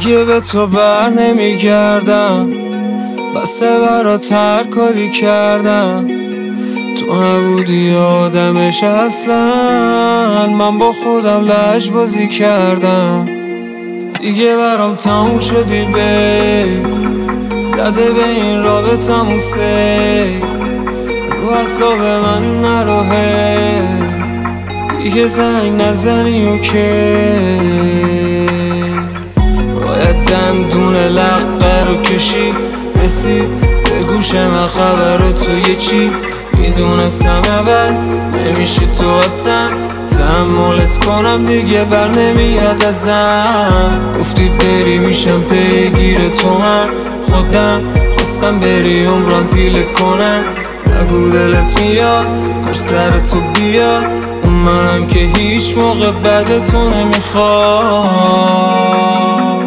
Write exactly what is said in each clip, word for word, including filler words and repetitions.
دیگه به تو بر نمیگردم، بسه برات هر کاری کردم. تو نبودی آدمش اصلا، من با خودم لج بازی کردم. دیگه برام تموم شدی بی، زده به این رابطمون سی، رو اعصاب من نرو هی، دیگه زنگ نزنی اوکی. باید دندون لقه رو کشید رسید به گوش من خبر تو یه چی. میدونستم عوض نمیشه تو اصلا، تحملت کنم دیگه بر نمیاد ازم. گفتی بری میشم پیگیر تو هم، خودم خواستم بری عمرم پیله کنم. نگو دلت میاد کاش سر تو بیاد، اون منم که هیچ موقع بعد تو نمیخوام.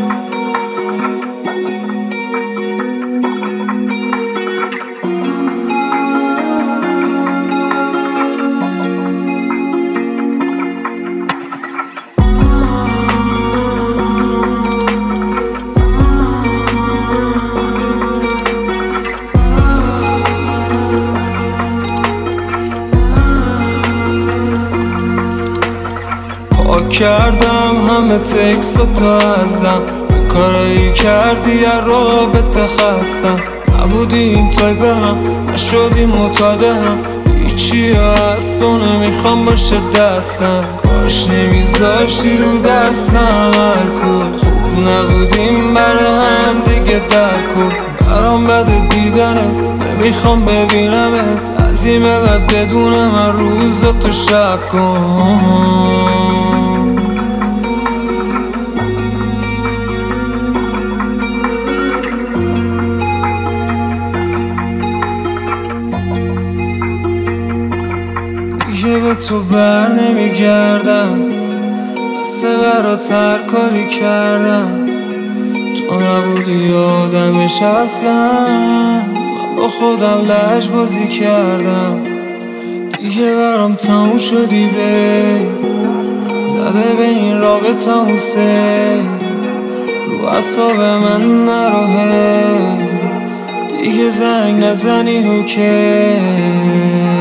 پاک کردم همه تکست و تا ازم، به کارایی کردی از رابطه خستم. نبودیم تایپه هم نشدیم متاده هم، هیچی از تو نمیخوام باشه دستم. کاش نمیذاشتی رو دستم الکل، خوب نبودیم برای هم دیگه در کن. برام بده دیدنت نمیخوام ببینمت، از این به بعد بدون من روزا تو شب کن. دیگه به تو بر نمیگردم، بسه برات هر کاری کردم. تو نبودی آدمش اصلا، من با خودم لج بازی کردم. دیگه برام تموم شدی بی، زده به این رابطمون سی، رو اعصاب من نرو هی، دیگه زنگ نزنی اوکی.